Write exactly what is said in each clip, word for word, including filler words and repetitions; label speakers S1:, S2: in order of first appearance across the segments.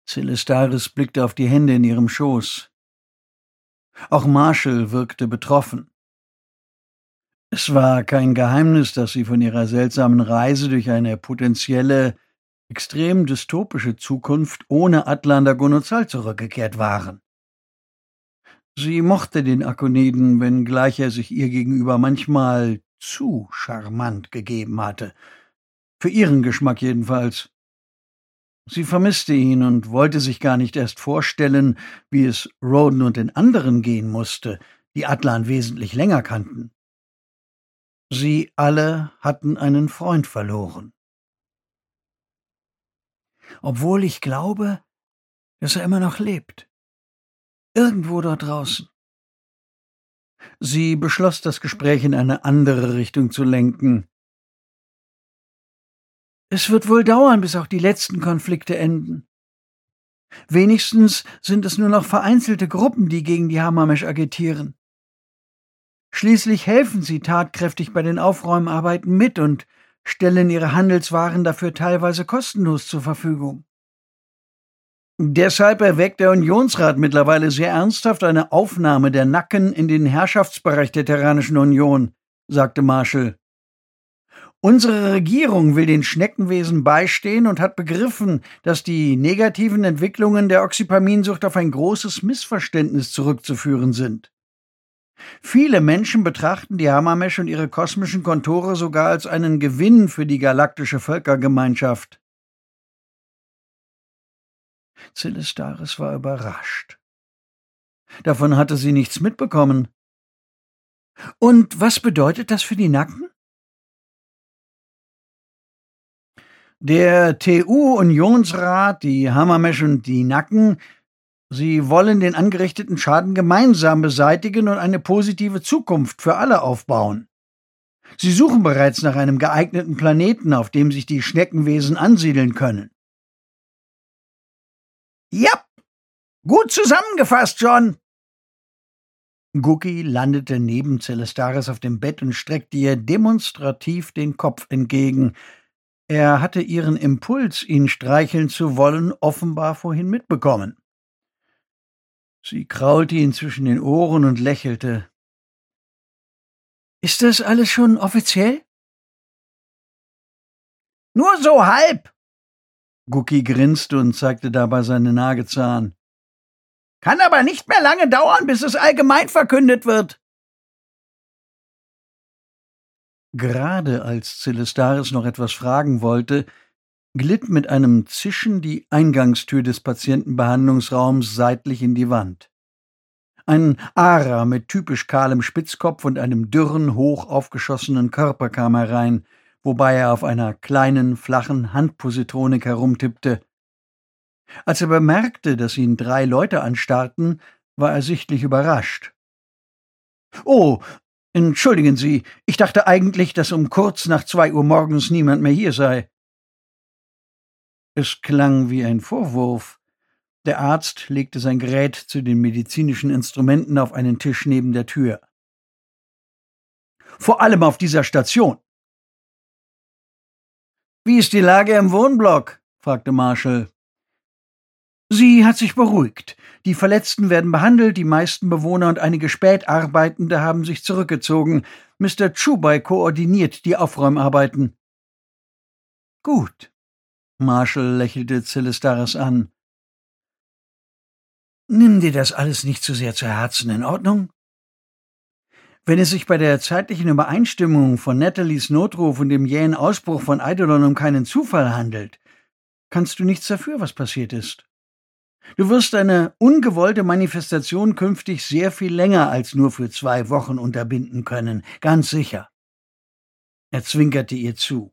S1: Celestaris blickte auf die Hände in ihrem Schoß. Auch Marshall wirkte betroffen. Es war kein Geheimnis, dass sie von ihrer seltsamen Reise durch eine potenzielle, extrem dystopische Zukunft ohne Atlander Gonozal zurückgekehrt waren. Sie mochte den Akoniden, wenngleich er sich ihr gegenüber manchmal zu charmant gegeben hatte. Für ihren Geschmack jedenfalls. Sie vermisste ihn und wollte sich gar nicht erst vorstellen, wie es Roden und den anderen gehen musste, die Atlan wesentlich länger kannten. Sie alle hatten einen Freund verloren. Obwohl ich glaube, dass er immer noch lebt. Irgendwo dort draußen. Sie beschloss, das Gespräch in eine andere Richtung zu lenken. Es wird wohl dauern, bis auch die letzten Konflikte enden. Wenigstens sind es nur noch vereinzelte Gruppen, die gegen die Hammermesh agitieren. Schließlich helfen sie tatkräftig bei den Aufräumarbeiten mit und stellen ihre Handelswaren dafür teilweise kostenlos zur Verfügung. Deshalb erwägt der Unionsrat mittlerweile sehr ernsthaft eine Aufnahme der Nacken in den Herrschaftsbereich der Terranischen Union, sagte Marshall. Unsere Regierung will den Schneckenwesen beistehen und hat begriffen, dass die negativen Entwicklungen der Oxypaminsucht auf ein großes Missverständnis zurückzuführen sind. Viele Menschen betrachten die Hammermesh und ihre kosmischen Kontore sogar als einen Gewinn für die galaktische Völkergemeinschaft. Celestaris war überrascht. Davon hatte sie nichts mitbekommen. Und was bedeutet das für die Nacken? Der T U-Unionsrat, die Hammermesh und die Nacken, sie wollen den angerichteten Schaden gemeinsam beseitigen und eine positive Zukunft für alle aufbauen. Sie suchen bereits nach einem geeigneten Planeten, auf dem sich die Schneckenwesen ansiedeln können. Ja, gut zusammengefasst, John. Gookie landete neben Celestaris auf dem Bett und streckte ihr demonstrativ den Kopf entgegen. Er hatte ihren Impuls, ihn streicheln zu wollen, offenbar vorhin mitbekommen. Sie kraulte ihn zwischen den Ohren und lächelte. »Ist das alles schon offiziell?« »Nur so halb!« Gookie grinste und zeigte dabei seinen Nagezahn. »Kann aber nicht mehr lange dauern, bis es allgemein verkündet wird.« Gerade als Celestaris noch etwas fragen wollte, glitt mit einem Zischen die Eingangstür des Patientenbehandlungsraums seitlich in die Wand. Ein Ara mit typisch kahlem Spitzkopf und einem dürren, hoch aufgeschossenen Körper kam herein, wobei er auf einer kleinen, flachen Handpositronik herumtippte. Als er bemerkte, dass ihn drei Leute anstarrten, war er sichtlich überrascht. »Oh, entschuldigen Sie, ich dachte eigentlich, dass um kurz nach zwei Uhr morgens niemand mehr hier sei.« Es klang wie ein Vorwurf. Der Arzt legte sein Gerät zu den medizinischen Instrumenten auf einen Tisch neben der Tür. »Vor allem auf dieser Station.« »Wie ist die Lage im Wohnblock?« fragte Marshall. »Sie hat sich beruhigt. Die Verletzten werden behandelt, die meisten Bewohner und einige Spätarbeitende haben sich zurückgezogen. Mister Chubai koordiniert die Aufräumarbeiten.« »Gut.« Marshall lächelte Celestaris an. »Nimm dir das alles nicht zu sehr zu Herzen, in Ordnung? Wenn es sich bei der zeitlichen Übereinstimmung von Nathalies Notruf und dem jähen Ausbruch von Eidolon um keinen Zufall handelt, kannst du nichts dafür, was passiert ist. Du wirst eine ungewollte Manifestation künftig sehr viel länger als nur für zwei Wochen unterbinden können, ganz sicher.« Er zwinkerte ihr zu.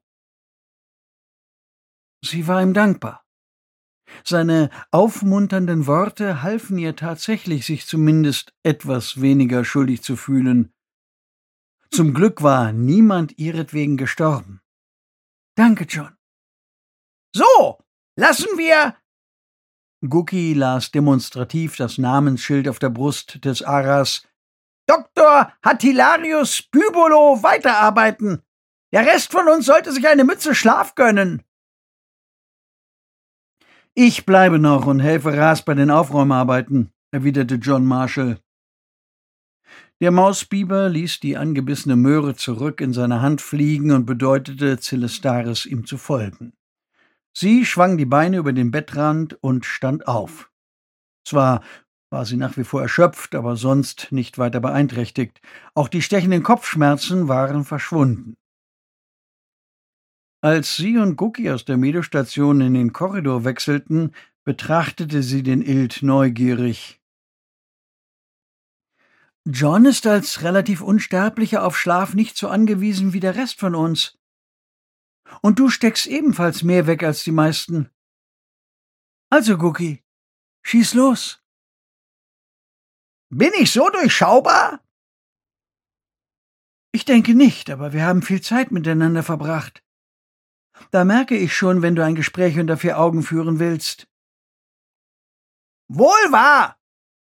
S1: Sie war ihm dankbar. Seine aufmunternden Worte halfen ihr tatsächlich, sich zumindest etwas weniger schuldig zu fühlen. Zum Glück war niemand ihretwegen gestorben. »Danke, John.« »So, lassen wir...« Gookie las demonstrativ das Namensschild auf der Brust des Aras. »Doktor Hattilarius Bybolo weiterarbeiten. Der Rest von uns sollte sich eine Mütze Schlaf gönnen.« Ich bleibe noch und helfe Ras bei den Aufräumarbeiten, erwiderte John Marshall. Der Mausbiber ließ die angebissene Möhre zurück in seine Hand fliegen und bedeutete Celestaris, ihm zu folgen. Sie schwang die Beine über den Bettrand und stand auf. Zwar war sie nach wie vor erschöpft, aber sonst nicht weiter beeinträchtigt. Auch die stechenden Kopfschmerzen waren verschwunden. Als sie und Cookie aus der Medostation in den Korridor wechselten, betrachtete sie den Ild neugierig. »John ist als relativ Unsterblicher auf Schlaf nicht so angewiesen wie der Rest von uns. Und du steckst ebenfalls mehr weg als die meisten. Also, Cookie, schieß los.« »Bin ich so durchschaubar?« »Ich denke nicht, aber wir haben viel Zeit miteinander verbracht. Da merke ich schon, wenn du ein Gespräch unter vier Augen führen willst.« »Wohl wahr!«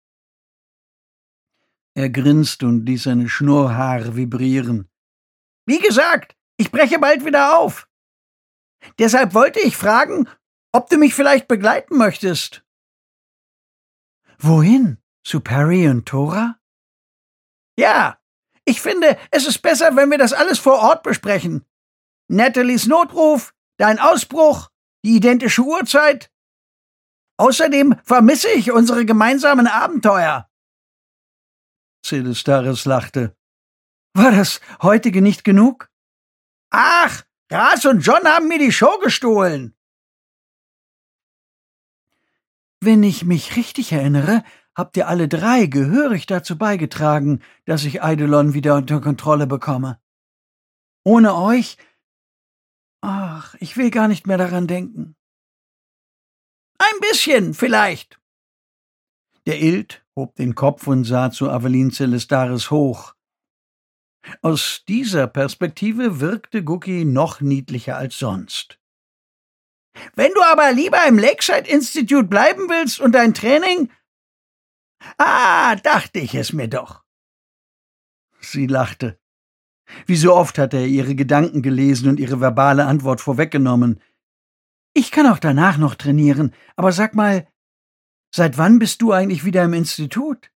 S1: Er grinste und ließ seine Schnurrhaare vibrieren. »Wie gesagt, ich breche bald wieder auf. Deshalb wollte ich fragen, ob du mich vielleicht begleiten möchtest.« »Wohin? Zu Perry und Thora?« »Ja, ich finde, es ist besser, wenn wir das alles vor Ort besprechen. Nathalies Notruf, dein Ausbruch, die identische Uhrzeit. Außerdem vermisse ich unsere gemeinsamen Abenteuer.« Celestaris lachte. »War das heutige nicht genug?« »Ach, Ras und John haben mir die Show gestohlen.« »Wenn ich mich richtig erinnere, habt ihr alle drei gehörig dazu beigetragen, dass ich Eidolon wieder unter Kontrolle bekomme. Ohne euch... Ach, ich will gar nicht mehr daran denken.« »Ein bisschen, vielleicht.« Der Ild hob den Kopf und sah zu Aveline Celestaris hoch. Aus dieser Perspektive wirkte Cookie noch niedlicher als sonst. »Wenn du aber lieber im Lakeside Institute bleiben willst und dein Training... Ah, dachte ich es mir doch.« Sie lachte. Wie so oft hatte er ihre Gedanken gelesen und ihre verbale Antwort vorweggenommen. »Ich kann auch danach noch trainieren, aber sag mal, seit wann bist du eigentlich wieder im Institut?«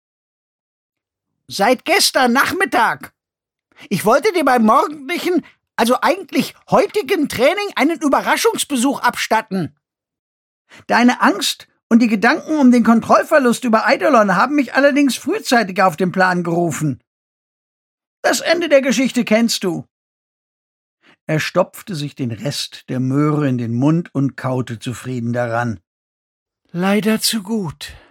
S1: »Seit gestern Nachmittag. Ich wollte dir beim morgendlichen, also eigentlich heutigen Training einen Überraschungsbesuch abstatten. Deine Angst und die Gedanken um den Kontrollverlust über Eidolon haben mich allerdings frühzeitig auf den Plan gerufen. Das Ende der Geschichte kennst du.« Er stopfte sich den Rest der Möhre in den Mund und kaute zufrieden daran. »Leider zu gut.«